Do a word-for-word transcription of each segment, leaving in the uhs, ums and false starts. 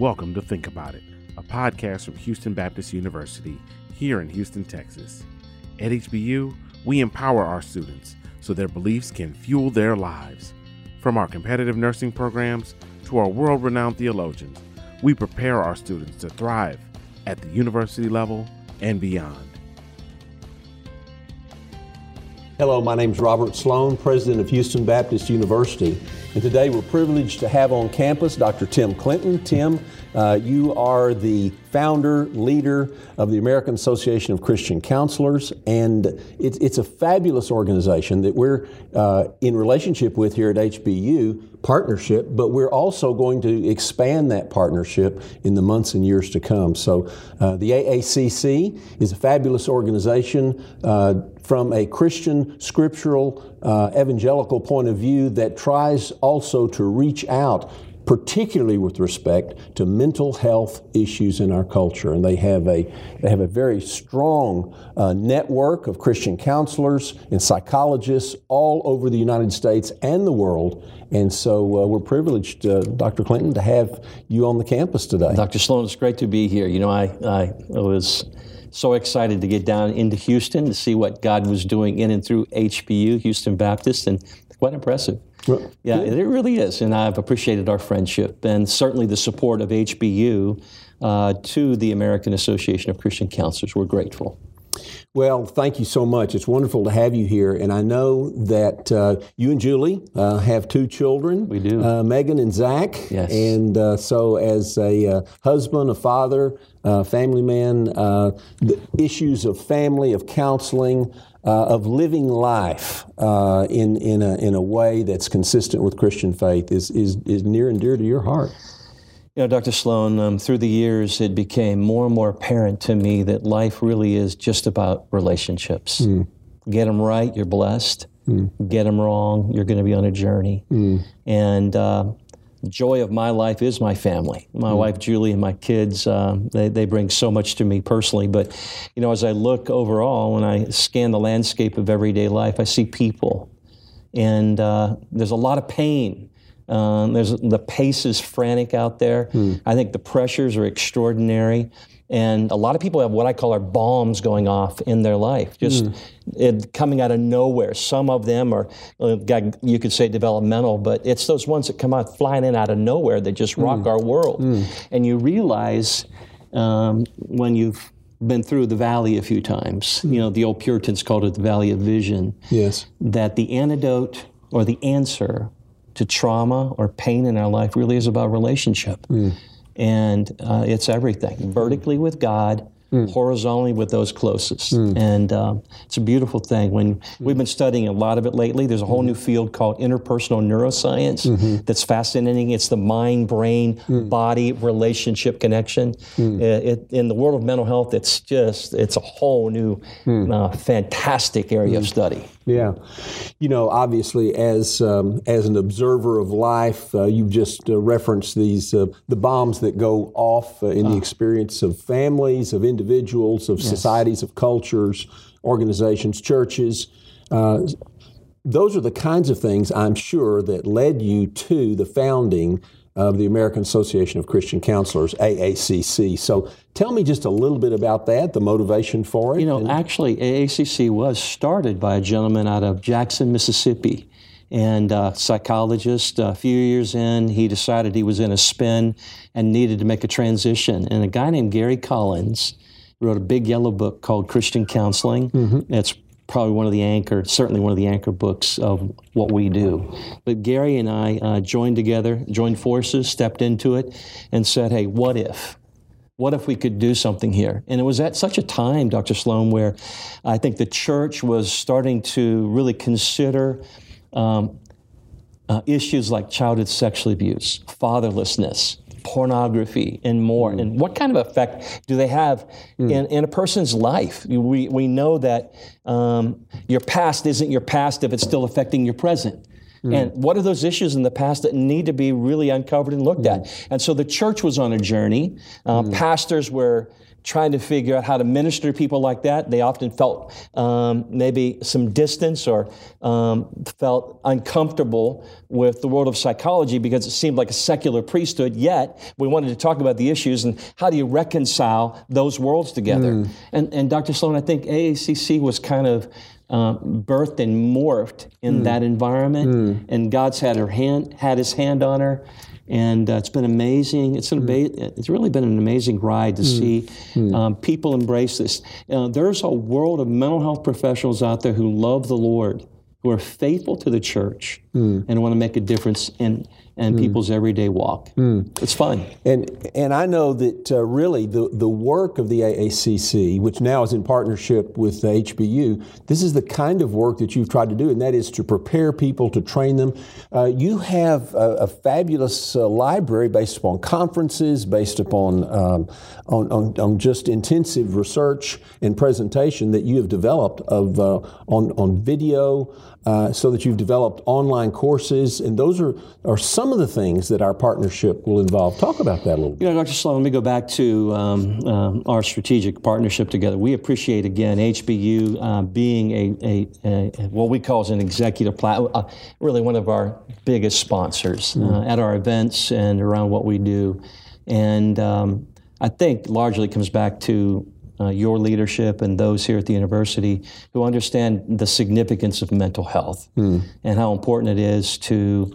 Welcome to Think About It, a podcast from Houston Baptist University here in Houston, Texas. At H B U, we empower our students so their beliefs can fuel their lives. From our competitive nursing programs to our world-renowned theologians, we prepare our students to thrive at the university level and beyond. Hello, my name is Robert Sloan, president of Houston Baptist University, and today we're privileged to have on campus Doctor Tim Clinton. Tim, uh, you are the founder, leader of the American Association of Christian Counselors, and it's, it's a fabulous organization that we're uh, in relationship with here at H B U, partnership, but we're also going to expand that partnership in the months and years to come. So uh, the A A C C is a fabulous organization uh, from a Christian, scriptural, uh, evangelical point of view that tries also to reach out, particularly with respect to mental health issues in our culture. And they have a they have a very strong uh, network of Christian counselors and psychologists all over the United States and the world. And so uh, we're privileged, uh, Doctor Clinton, to have you on the campus today. Doctor Sloan, it's great to be here. You know, I, I was so excited to get down into Houston to see what God was doing in and through H B U, Houston Baptist, and quite impressive. Well, yeah, good. It really is, and I've appreciated our friendship and certainly the support of H B U uh, to the American Association of Christian Counselors. We're grateful. Well, thank you so much. It's wonderful to have you here, and I know that uh, you and Julie uh, have two children. We do. Uh, Megan and Zach. Yes. And uh, so as a uh, husband, a father, uh, family man, uh, the issues of family, of counseling, uh, of living life uh, in, in, a, in a way that's consistent with Christian faith is, is, is near and dear to your heart. You know, Doctor Sloan, um, through the years, it became more and more apparent to me that life really is just about relationships. Mm. Get them right, you're blessed. Mm. Get them wrong, you're going to be on a journey. Mm. And uh, the joy of my life is my family. My mm. wife, Julie, and my kids, um, they, they bring so much to me personally. But, you know, as I look overall, when I scan the landscape of everyday life, I see people. And uh, there's a lot of pain. Um, there's the pace is frantic out there. Hmm. I think the pressures are extraordinary, and a lot of people have what I call our bombs going off in their life, just hmm. it, coming out of nowhere. Some of them are, uh, you could say, developmental, but it's those ones that come out flying in out of nowhere that just rock hmm. our world. Hmm. And you realize um, when you've been through the valley a few times, hmm. you know, the old Puritans called it the valley of vision. Yes, that the antidote or the answer to trauma or pain in our life really is about relationship. Mm. And uh, it's everything. Vertically with God, mm. horizontally with those closest. Mm. And um, it's a beautiful thing. When mm. we've been studying a lot of it lately, there's a whole mm. new field called interpersonal neuroscience mm-hmm. that's fascinating. It's the mind, brain, mm. body relationship connection. Mm. It, it, in the world of mental health, it's just, it's a whole new, mm. uh, fantastic area mm. of study. Yeah. You know, obviously, as um, as an observer of life, uh, you've just uh, referenced these, uh, the bombs that go off uh, in the experience of families, of individuals, of yes. societies, of cultures, organizations, churches. Uh, those are the kinds of things, I'm sure, that led you to the founding of the American Association of Christian Counselors, A A C C. So tell me just a little bit about that, the motivation for it. You know, and- actually, A A C C was started by a gentleman out of Jackson, Mississippi, and a psychologist. A few years in, he decided he was in a spin and needed to make a transition. And a guy named Gary Collins wrote a big yellow book called Christian Counseling. Mm-hmm. It's probably one of the anchor, certainly one of the anchor books of what we do. But Gary and I uh, joined together, joined forces, stepped into it, and said, hey, what if? What if we could do something here? And it was at such a time, Doctor Sloan, where I think the church was starting to really consider um, uh, issues like childhood sexual abuse, fatherlessness, pornography, and more. Mm. And what kind of effect do they have mm. in, in a person's life? We we know that um, your past isn't your past if it's still affecting your present. Mm. And what are those issues in the past that need to be really uncovered and looked mm. at? And so the church was on a journey. Uh, mm. Pastors were trying to figure out how to minister to people like that. They often felt um, maybe some distance or um, felt uncomfortable with the world of psychology because it seemed like a secular priesthood, yet we wanted to talk about the issues and how do you reconcile those worlds together. Mm. And, and Doctor Sloan, I think A A C C was kind of uh, birthed and morphed in mm. that environment, mm. and God's had her hand, had His hand on her. And uh, it's been amazing. It's an mm. ama- It's really been an amazing ride to mm. see mm. Um, people embrace this. Uh, there's a world of mental health professionals out there who love the Lord, who are faithful to the church, mm. and want to make a difference in and mm. people's everyday walk. Mm. It's fun. And and I know that uh, really the, the work of the A A C C, which now is in partnership with H B U, this is the kind of work that you've tried to do, and that is to prepare people, to train them. Uh, you have a, a fabulous uh, library based upon conferences, based upon um, on, on, on just intensive research and presentation that you have developed of uh, on, on video, uh, so that you've developed online courses, and those are, are some of the things that our partnership will involve. Talk about that a little bit. You know, Doctor Sloan, let me go back to um, um, our strategic partnership together. We appreciate, again, H B U uh, being a, a, a what we call as an executive platform, uh, really one of our biggest sponsors mm. uh, at our events and around what we do. And um, I think largely comes back to Uh, your leadership and those here at the university who understand the significance of mental health mm. and how important it is to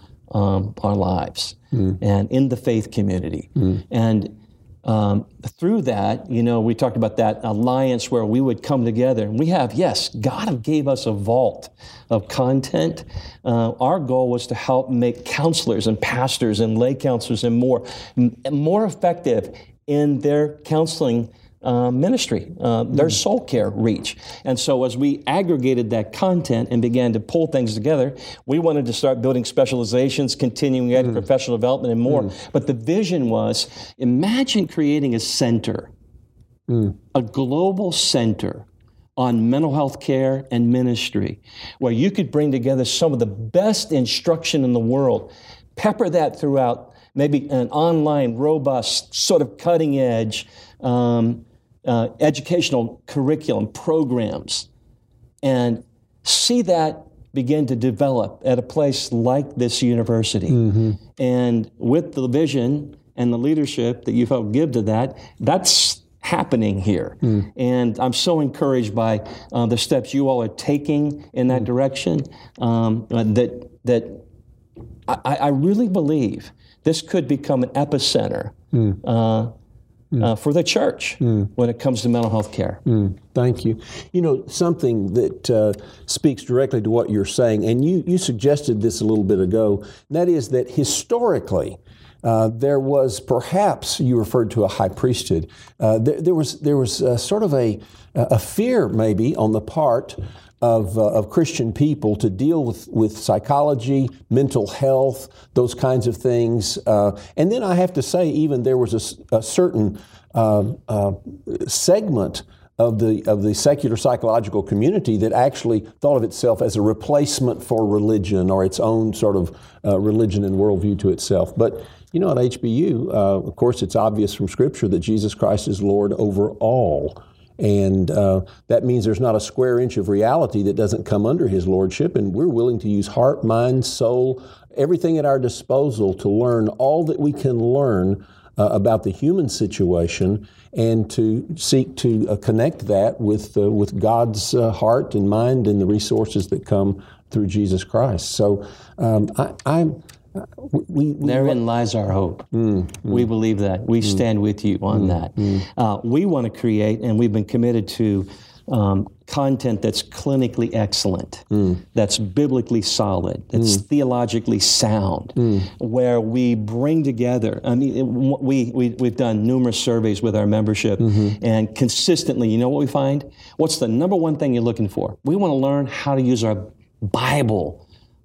um, our lives mm. and in the faith community. Mm. And um, through that, you know, we talked about that alliance where we would come together. And we have, yes, God gave us a vault of content. Uh, our goal was to help make counselors and pastors and lay counselors and more, m- more effective in their counseling Uh, ministry, uh, their soul care reach. And so as we aggregated that content and began to pull things together, we wanted to start building specializations, continuing ed, mm. professional development, and more. Mm. But the vision was, imagine creating a center, mm. a global center on mental health care and ministry, where you could bring together some of the best instruction in the world, pepper that throughout maybe an online, robust, sort of cutting edge um, uh, educational curriculum programs, and see that begin to develop at a place like this university. Mm-hmm. And with the vision and the leadership that you've helped give to that, that's happening here. Mm. And I'm so encouraged by uh, the steps you all are taking in that direction, um, that that I, I really believe this could become an epicenter mm. uh, mm. Uh, for the church mm. when it comes to mental health care. Mm. Thank you. You know, something that uh, speaks directly to what you're saying, and you, you suggested this a little bit ago, and that is that historically, Uh, there was perhaps, you referred to a high priesthood, uh, there, there was there was uh, sort of a a fear maybe on the part of uh, of Christian people to deal with, with psychology, mental health, those kinds of things. Uh, and then I have to say, even there was a, a certain uh, uh, segment of the of the secular psychological community that actually thought of itself as a replacement for religion or its own sort of uh, religion and worldview to itself. But you know, at H B U, uh, of course, it's obvious from Scripture that Jesus Christ is Lord over all. And uh, that means there's not a square inch of reality that doesn't come under His Lordship. And we're willing to use heart, mind, soul, everything at our disposal to learn all that we can learn uh, about the human situation and to seek to uh, connect that with, uh, with God's uh, heart and mind and the resources that come through Jesus Christ. So um, I, I'm... We, we, Therein lies our hope. Mm, mm, we believe that. We mm, stand with you on mm, that. Mm. Uh, we want to create, and we've been committed to um, content that's clinically excellent, mm. that's biblically solid, that's mm. theologically sound, mm. where we bring together, I mean, it, we, we, we've done numerous surveys with our membership, mm-hmm. and consistently, you know what we find? What's the number one thing you're looking for? We want to learn how to use our Bible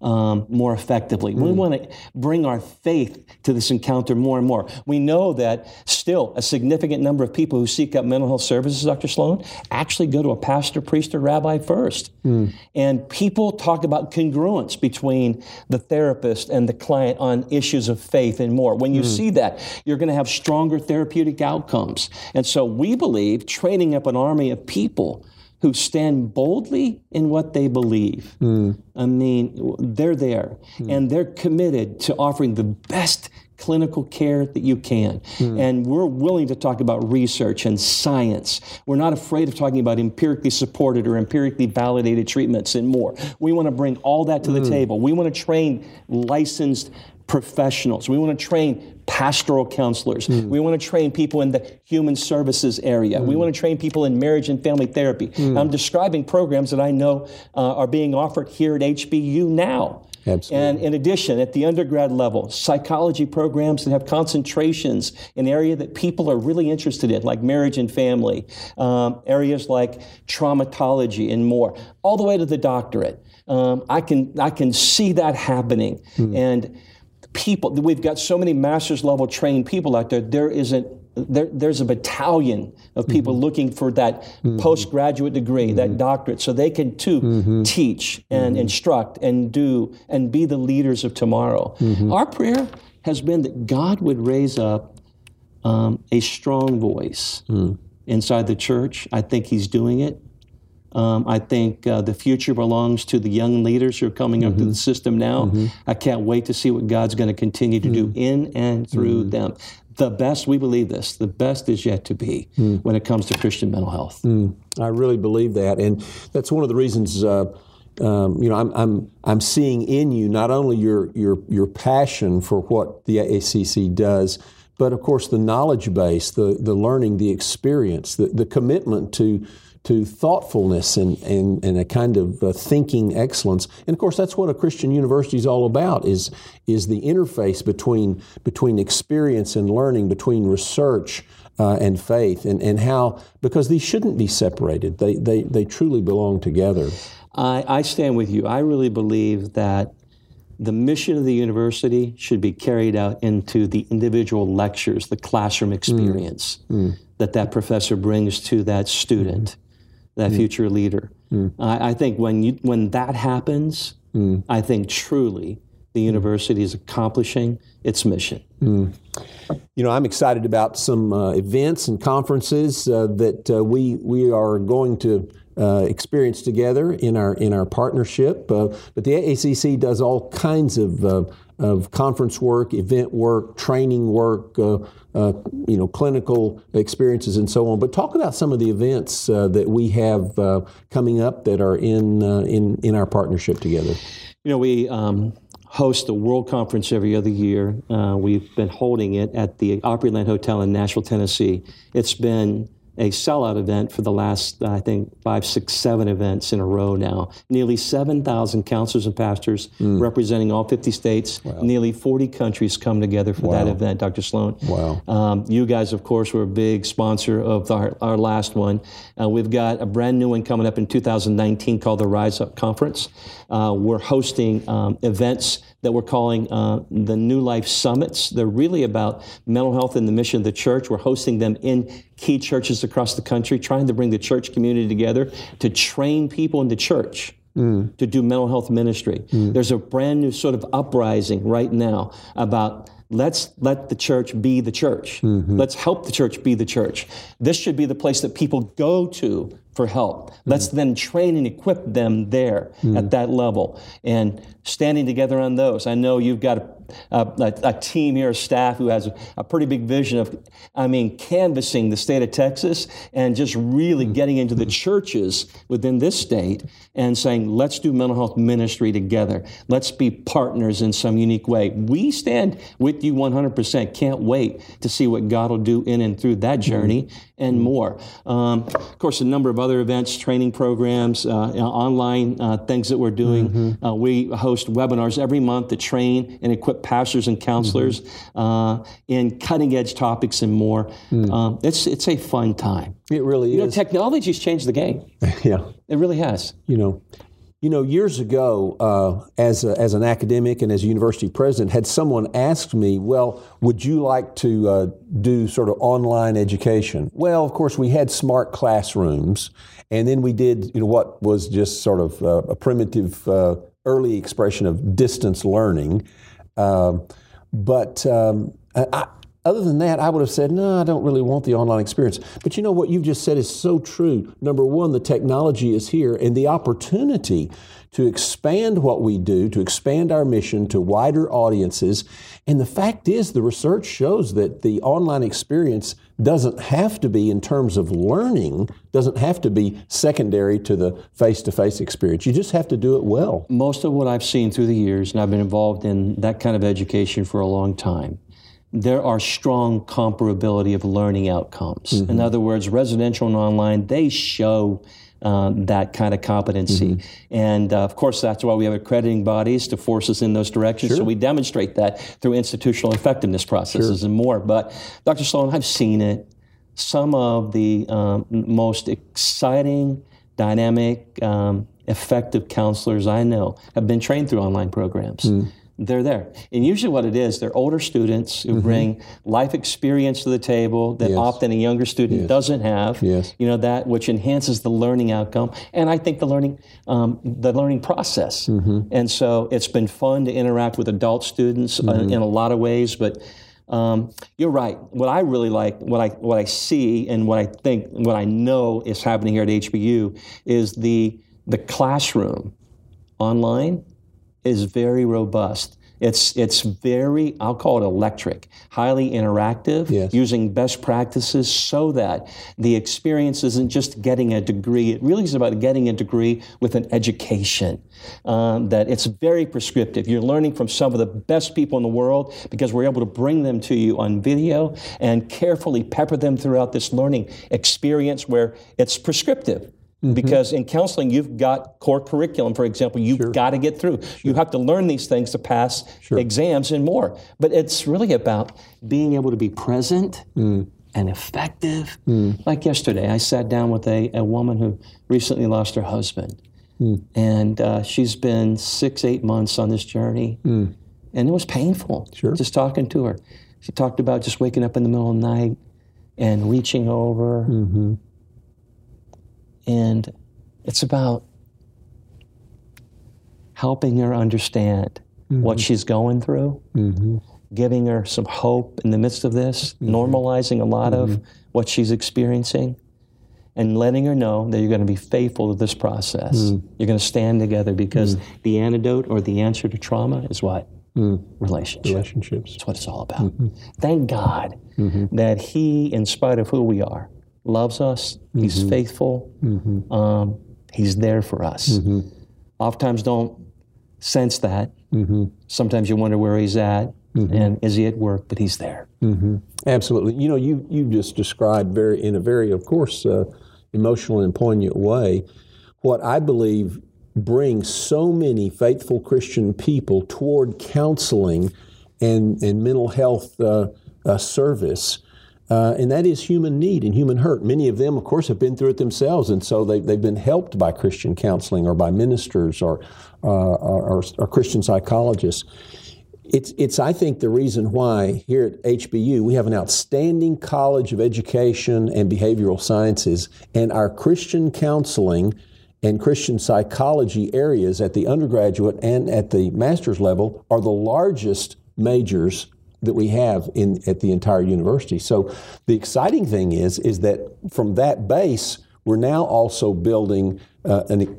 um, more effectively. Mm. We want to bring our faith to this encounter more and more. We know that still a significant number of people who seek out mental health services, Doctor Sloan, actually go to a pastor, priest, or rabbi first. Mm. And people talk about congruence between the therapist and the client on issues of faith and more. When you mm. see that, you're going to have stronger therapeutic outcomes. And so we believe training up an army of people who stand boldly in what they believe. Mm. I mean, they're there, mm. and they're committed to offering the best clinical care that you can. Mm. And we're willing to talk about research and science. We're not afraid of talking about empirically supported or empirically validated treatments and more. We want to bring all that to mm. the table. We want to train licensed professionals. We want to train pastoral counselors. Mm. We want to train people in the human services area. Mm. We want to train people in marriage and family therapy. Mm. I'm describing programs that I know uh, are being offered here at H B U now. Absolutely. And in addition, at the undergrad level, psychology programs that have concentrations in area that people are really interested in, like marriage and family, um, areas like traumatology and more, all the way to the doctorate. Um, I can I can see that happening. Mm. And people, we've got so many master's level trained people out there. There isn't There, there's a battalion of people mm-hmm. looking for that mm-hmm. postgraduate degree, mm-hmm. that doctorate, so they can too mm-hmm. teach and mm-hmm. instruct and do and be the leaders of tomorrow. Mm-hmm. Our prayer has been that God would raise up um, a strong voice mm. inside the church. I think He's doing it. Um, I think uh, the future belongs to the young leaders who are coming mm-hmm. up to the system now. Mm-hmm. I can't wait to see what God's going to continue to mm-hmm. do in and through mm-hmm. them. The best, we believe this, the best is yet to be mm. when it comes to Christian mental health. Mm. I really believe that. And that's one of the reasons, uh, um, you know, I'm, I'm, I'm seeing in you not only your, your, your passion for what the A A C C does, but of course the knowledge base, the, the learning, the experience, the, the commitment to to thoughtfulness and, and, and a kind of uh, thinking excellence. And of course, that's what a Christian university is all about, is, is the interface between, between experience and learning, between research uh, and faith, and, and how, because these shouldn't be separated. They, they, they truly belong together. I, I stand with you. I really believe that the mission of the university should be carried out into the individual lectures, the classroom experience mm. Mm. that that professor brings to that student. Mm. that mm. future leader. Mm. I, I think when you when that happens, mm. I think truly the university is accomplishing its mission. Mm. You know, I'm excited about some uh, events and conferences uh, that uh, we we are going to uh, experience together in our in our partnership. Uh, but the A A C C does all kinds of uh, of conference work, event work, training work, uh, uh, you know, clinical experiences, and so on. But talk about some of the events uh, that we have uh, coming up that are in uh, in in our partnership together. You know, we um, host a World Conference every other year. Uh, we've been holding it at the Opryland Hotel in Nashville, Tennessee. It's been a sellout event for the last, I think, five, six, seven events in a row now. Nearly seven thousand counselors and pastors mm. representing all fifty states. Wow. Nearly forty countries come together for wow. that event, Doctor Sloan. Wow. Um, you guys, of course, were a big sponsor of our, our last one. Uh, we've got a brand new one coming up in two thousand nineteen called the Rise Up Conference. Uh, we're hosting um, events that we're calling uh, the New Life Summits. They're really about mental health and the mission of the church. We're hosting them in key churches across the country, trying to bring the church community together to train people in the church mm. to do mental health ministry. Mm. There's a brand new sort of uprising right now about let's let the church be the church. Mm-hmm. Let's help the church be the church. This should be the place that people go to for help. Let's mm. then train and equip them there mm. at that level, and standing together on those. I know you've got a, a, a team here, a staff who has a, a pretty big vision of, I mean, canvassing the state of Texas and just really mm. getting into the churches within this state and saying, let's do mental health ministry together. Let's be partners in some unique way. We stand with you one hundred percent. Can't wait to see what God will do in and through that journey mm. and more. Um, of course, a number of other events, training programs, uh, online uh, things that we're doing. Mm-hmm. Uh, we host webinars every month to train and equip pastors and counselors mm-hmm. uh, in cutting-edge topics and more. Mm. Um, it's it's a fun time. It really you is. Know, technology's changed the game. Yeah. It really has. You know, You know, years ago, uh, as a, as an academic and as a university president, had someone asked me, well, would you like to uh, do sort of online education? Well, of course, we had smart classrooms, and then we did, you know, what was just sort of uh, a primitive uh, early expression of distance learning. Uh, but um, I, Other than that, I would have said, no, I don't really want the online experience. But you know what you've just said is so true. Number one, the technology is here, and the opportunity to expand what we do, to expand our mission to wider audiences. And the fact is, the research shows that the online experience doesn't have to be, in terms of learning, doesn't have to be secondary to the face-to-face experience. You just have to do it well. Most of what I've seen through the years, and I've been involved in that kind of education for a long time, there are strong comparability of learning outcomes. Mm-hmm. In other words, residential and online, they show uh, that kind of competency. Mm-hmm. And uh, of course, that's why we have accrediting bodies to force us in those directions. Sure. So we demonstrate that through institutional effectiveness processes sure. and more. But Doctor Sloan, I've seen it. Some of the um, most exciting, dynamic, um, effective counselors I know have been trained through online programs. Mm. They're there. And usually what it is, they're older students who mm-hmm. bring life experience to the table that yes. often a younger student yes. doesn't have, yes. you know, that which enhances the learning outcome. And I think the learning um, the learning process. Mm-hmm. And so it's been fun to interact with adult students mm-hmm. uh, in a lot of ways, but um, you're right. What I really like, what I what I see and what I think, what I know is happening here at H B U is the the classroom online is very robust. It's it's very, I'll call it electric, highly interactive, yes. using best practices so that the experience isn't just getting a degree. It really is about getting a degree with an education. Um, that it's very prescriptive. You're learning from some of the best people in the world because we're able to bring them to you on video and carefully pepper them throughout this learning experience where it's prescriptive. Mm-hmm. Because in counseling, you've got core curriculum, for example, you've sure. got to get through. Sure. You have to learn these things to pass sure. exams and more. But it's really about being able to be present mm. and effective. Mm. Like yesterday, I sat down with a, a woman who recently lost her husband. Mm. And uh, she's been six, eight months on this journey. Mm. And it was painful sure. just talking to her. She talked about just waking up in the middle of the night and reaching over. Mm-hmm. And it's about helping her understand mm-hmm. what she's going through, mm-hmm. giving her some hope in the midst of this, mm-hmm. normalizing a lot mm-hmm. of what she's experiencing, and letting her know that you're going to be faithful to this process. Mm-hmm. You're going to stand together because mm-hmm. the antidote or the answer to trauma is what? Mm. Relationships. Relationships. That's what it's all about. Mm-hmm. Thank God mm-hmm. that He, in spite of who we are, loves us, mm-hmm. He's faithful, mm-hmm. um, He's there for us. Mm-hmm. Oftentimes don't sense that. Mm-hmm. Sometimes you wonder where He's at, mm-hmm. and is He at work, but He's there. Mm-hmm. Absolutely. You know, you you just described very in a very, of course, uh, emotional and poignant way what I believe brings so many faithful Christian people toward counseling and, and mental health uh, uh, service. Uh, and that is human need and human hurt. Many of them, of course, have been through it themselves, and so they, they've been helped by Christian counseling or by ministers or, uh, or, or, or Christian psychologists. It's, it's, I think, the reason why here at H B U we have an outstanding College of Education and Behavioral Sciences, and our Christian counseling and Christian psychology areas at the undergraduate and at the master's level are the largest majors that we have in at the entire university. So the exciting thing is, is that from that base, we're now also building uh, an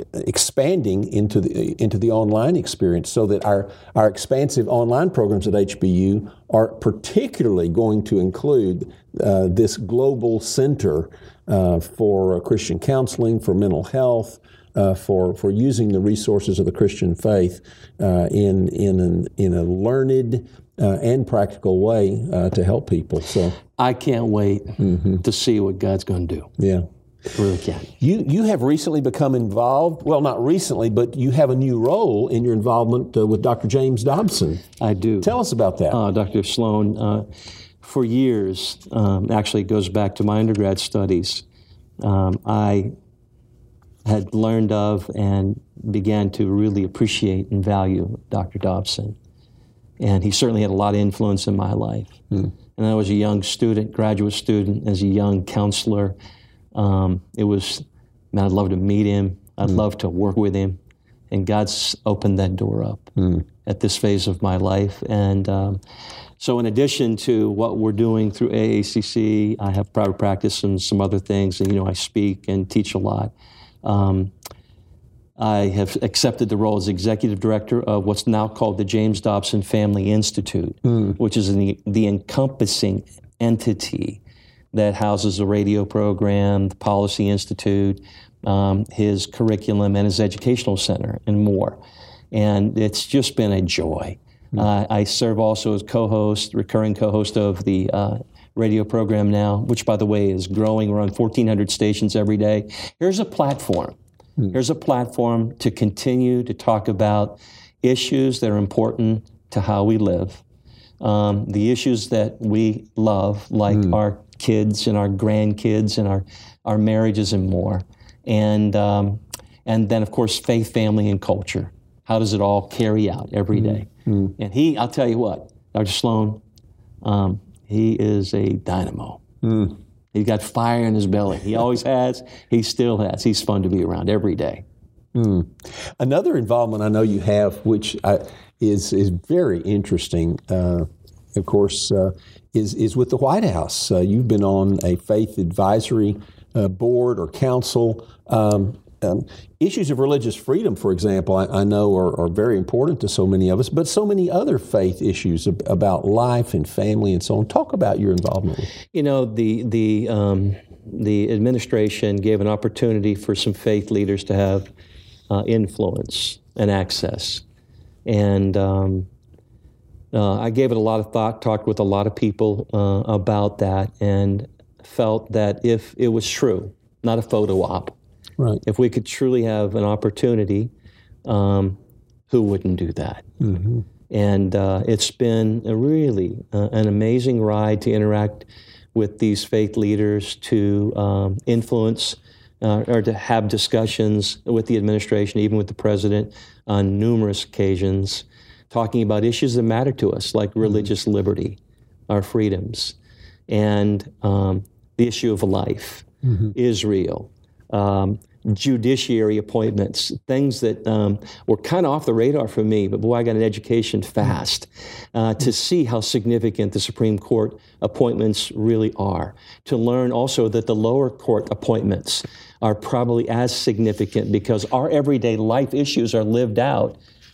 expanding into the into the online experience, so that our our expansive online programs at H B U are particularly going to include uh, this global center uh, for Christian counseling, for mental health, uh, for for using the resources of the Christian faith uh, in in an, in a learned Uh, and practical way uh, to help people. So I can't wait mm-hmm. to see what God's going to do. Yeah. I really can. You you have recently become involved, well, not recently, but you have a new role in your involvement uh, with Doctor James Dobson. I do. Tell us about that. Uh, Doctor Sloan, uh, for years, um, actually it goes back to my undergrad studies, um, I had learned of and began to really appreciate and value Doctor Dobson. And he certainly had a lot of influence in my life. Mm. And I was a young student, graduate student, as a young counselor. Um, it was, man, I'd love to meet him. I'd mm. love to work with him. And God's opened that door up mm. at this phase of my life. And um, so in addition to what we're doing through A A C C, I have private practice and some other things. And, you know, I speak and teach a lot. Um, I have accepted the role as executive director of what's now called the James Dobson Family Institute, mm. which is the, the encompassing entity that houses a radio program, the Policy Institute, um, his curriculum, and his educational center, and more. And it's just been a joy. Mm. Uh, I serve also as co-host, recurring co-host of the uh, radio program now, which, by the way, is growing. We're on fourteen hundred stations every day. Here's a platform. Here's a platform to continue to talk about issues that are important to how we live, um, the issues that we love, like mm. our kids and our grandkids and our, our marriages and more. And, um, and then, of course, faith, family, and culture. How does it all carry out every day? Mm. And he, I'll tell you what, Doctor Sloan, um, he is a dynamo. Mm. He's got fire in his belly. He always has. He still has. He's fun to be around every day. Mm. Another involvement I know you have, which I, is is very interesting, uh, of course, uh, is is with the White House. Uh, you've been on a faith advisory uh, board or council. Um, Um, issues of religious freedom, for example, I, I know are, are very important to so many of us, but so many other faith issues ab- about life and family and so on. Talk about your involvement. You know, the the um, the administration gave an opportunity for some faith leaders to have uh, influence and access, and um, uh, I gave it a lot of thought. Talked with a lot of people uh, about that, and felt that if it was true, not a photo op. Right. If we could truly have an opportunity, um, who wouldn't do that? Mm-hmm. And uh, it's been a really uh, an amazing ride to interact with these faith leaders, to um, influence uh, or to have discussions with the administration, even with the president, on numerous occasions, talking about issues that matter to us, like religious mm-hmm. liberty, our freedoms, and um, the issue of life, mm-hmm. Israel. Um, judiciary appointments, things that um, were kind of off the radar for me, but boy, I got an education fast uh, to see how significant the Supreme Court appointments really are. To learn also that the lower court appointments are probably as significant because our everyday life issues are lived out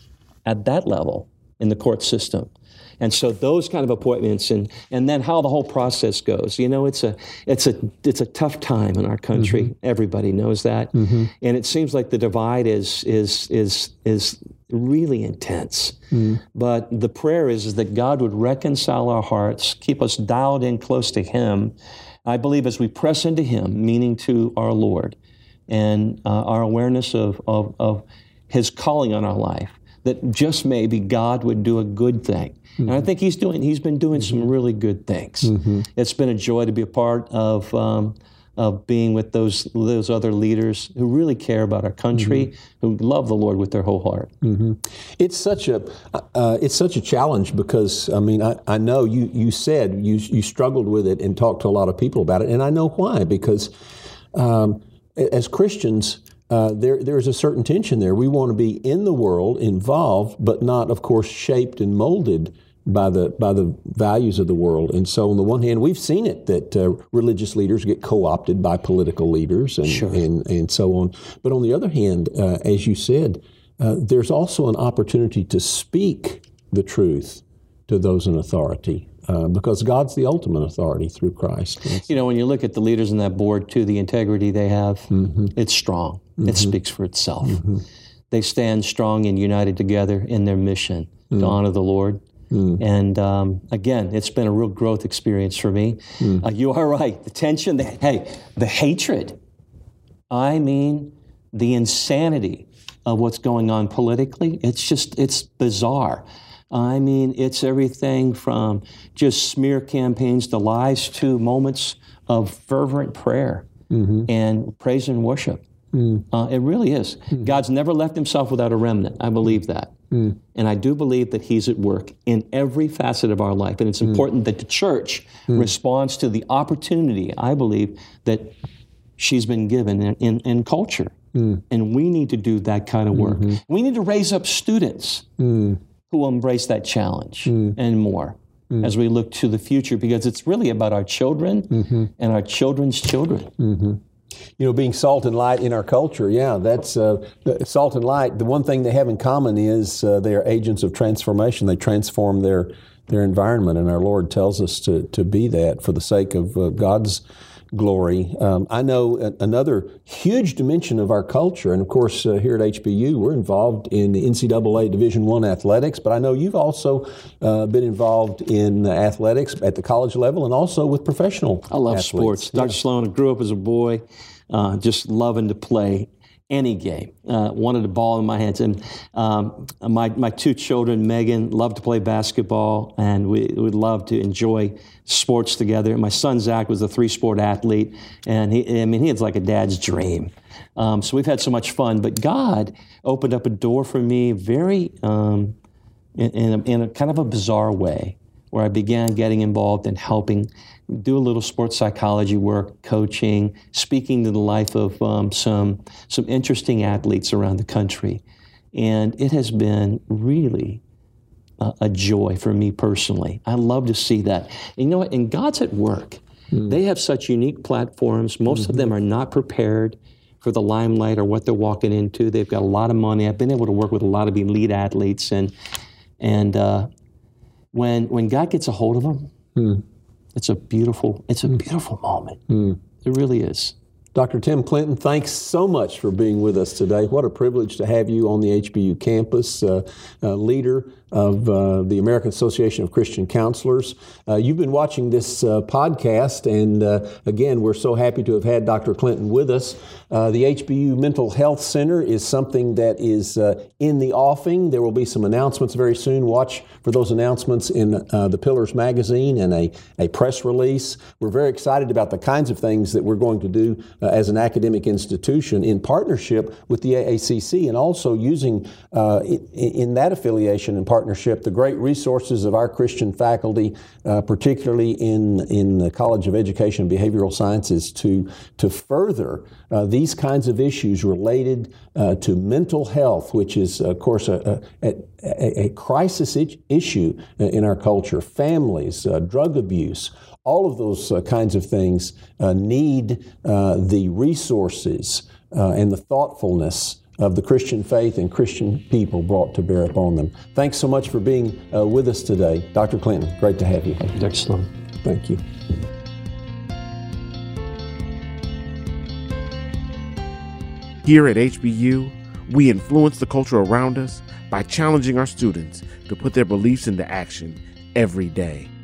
at that level in the court system. And so those kind of appointments, and and then how the whole process goes. You know, it's a it's a it's a tough time in our country. Mm-hmm. Everybody knows that, mm-hmm. and it seems like the divide is is is is really intense. Mm-hmm. But the prayer is, is that God would reconcile our hearts, keep us dialed in close to Him. I believe as we press into Him, meaning to our Lord, and uh, our awareness of, of of His calling on our life, that just maybe God would do a good thing. Mm-hmm. And I think he's doing. He's been doing some really good things. Mm-hmm. It's been a joy to be a part of um, of being with those those other leaders who really care about our country, mm-hmm. who love the Lord with their whole heart. Mm-hmm. It's such a uh, it's such a challenge because I mean I, I know you you said you you struggled with it and talked to a lot of people about it, and I know why, because um, as Christians. Uh, there, there's a certain tension there. We want to be in the world, involved, but not, of course, shaped and molded by the by the values of the world. And so, on the one hand, we've seen it that uh, religious leaders get co-opted by political leaders and sure. and, and so on. But on the other hand, uh, as you said, uh, there's also an opportunity to speak the truth to those in authority. Uh, because God's the ultimate authority through Christ. Yes. You know, when you look at the leaders in that board, too, the integrity they have, mm-hmm. it's strong. Mm-hmm. It speaks for itself. Mm-hmm. They stand strong and united together in their mission mm-hmm. to honor the Lord. Mm. And um, again, it's been a real growth experience for me. Mm. Uh, you are right. The tension, the, hey, the hatred. I mean, the insanity of what's going on politically. It's just, it's bizarre. I mean, it's everything from just smear campaigns to lies to moments of fervent prayer mm-hmm. and praise and worship. Mm. Uh, it really is. Mm. God's never left himself without a remnant. I believe that. Mm. And I do believe that he's at work in every facet of our life. And it's mm. important that the church mm. responds to the opportunity, I believe, that she's been given in, in, in culture. Mm. And we need to do that kind of work. Mm-hmm. We need to raise up students mm. who will embrace that challenge mm. and more. Mm. As we look to the future, because it's really about our children mm-hmm. and our children's children. Mm-hmm. You know, being salt and light in our culture, yeah, that's uh, salt and light. The one thing they have in common is uh, they are agents of transformation. They transform their their environment, and our Lord tells us to to be that for the sake of uh, God's glory. Um, I know a, another huge dimension of our culture, and of course uh, here at H B U we're involved in the N C double A Division I athletics, but I know you've also uh, been involved in athletics at the college level and also with professional I love athletes. Sports. Doctor Yeah. Sloan, I grew up as a boy uh, just loving to play any game, uh, wanted the ball in my hands. And um, my, my two children, Megan, love to play basketball, and we would love to enjoy sports together. My son, Zach, was a three-sport athlete, and he, I mean, he was like a dad's dream. Um, so we've had so much fun. But God opened up a door for me very, um, in, in, a, in a kind of a bizarre way, where I began getting involved in helping do a little sports psychology work, coaching, speaking to the life of um, some some interesting athletes around the country. And it has been really uh, a joy for me personally. I love to see that. And you know what? And God's at work. Mm. They have such unique platforms. Most mm-hmm. of them are not prepared for the limelight or what they're walking into. They've got a lot of money. I've been able to work with a lot of elite athletes, and and uh, when when God gets a hold of them, mm. it's a beautiful it's a beautiful moment. Mm. It really is. Doctor Tim Clinton, thanks so much for being with us today. What a privilege to have you on the H B U campus, uh, uh, leader of uh, the American Association of Christian Counselors. Uh, you've been watching this uh, podcast, and uh, again, we're so happy to have had Doctor Clinton with us. Uh, the H B U Mental Health Center is something that is uh, in the offing. There will be some announcements very soon. Watch for those announcements in uh, the Pillars magazine and a, a press release. We're very excited about the kinds of things that we're going to do uh, as an academic institution in partnership with the A A C C, and also using uh, in, in that affiliation and partnership the great resources of our Christian faculty, uh, particularly in, in the College of Education and Behavioral Sciences, to, to further uh, these kinds of issues related uh, to mental health, which is, of course, a, a, a, a crisis issue in our culture, families, uh, drug abuse. All of those uh, kinds of things uh, need uh, the resources uh, and the thoughtfulness of the Christian faith and Christian people brought to bear upon them. Thanks so much for being uh, with us today. Doctor Clinton, great to have you. Thank you, Doctor Sloan. Thank you. Here at H B U, we influence the culture around us by challenging our students to put their beliefs into action every day.